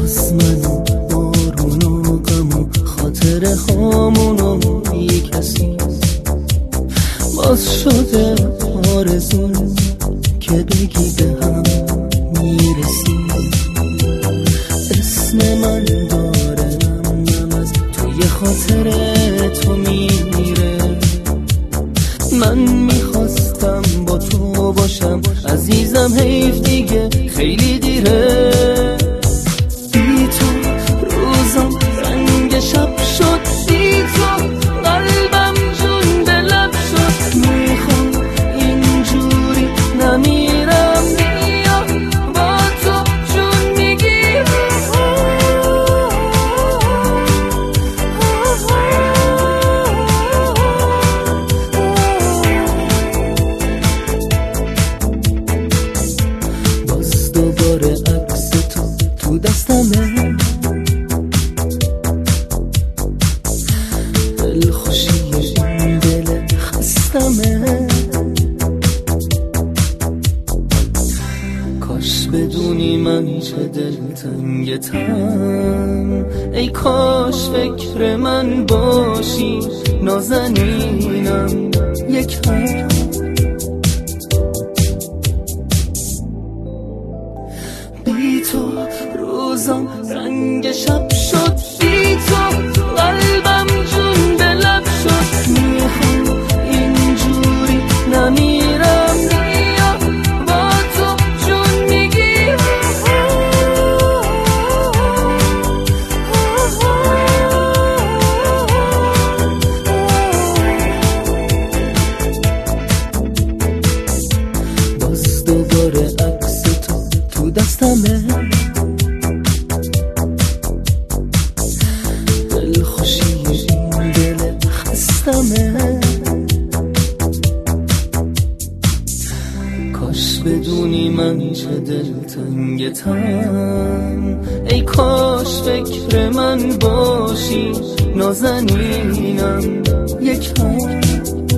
باز من و بارون و غم و خاطره هامونو بی کسی، باز شده آرزو که بگی به هم میرسی. اسم من داره نم از توی خاطره تو میره. من میخواستم با تو باشم عزیزم، حیف دیگه خیلی دیره. بی تو روزم رنگ شب شد، بی تو قلبم جون به لب شد. میخوام اینجوری نمیرم، بیا با تو جون میگیرم. باز دوباره عکس تو دستمه، دلخوشی این دل خستمه. کاش بدونی من چه دلتنگتم، ای کاش فکر من باشی نازنینم یکم. بی تو روزم رنگ شب شد، بی تو قلبم جون به لب شد. میخوام اینجوری نمیرم، بیا با تو جون میگیرم. باز دوباره عکس تو دستمه، دلخوشی این دل خستمه. کاش بدونی من چه دلتنگتم، ای کاش فکر من باشی نازنینم یکم.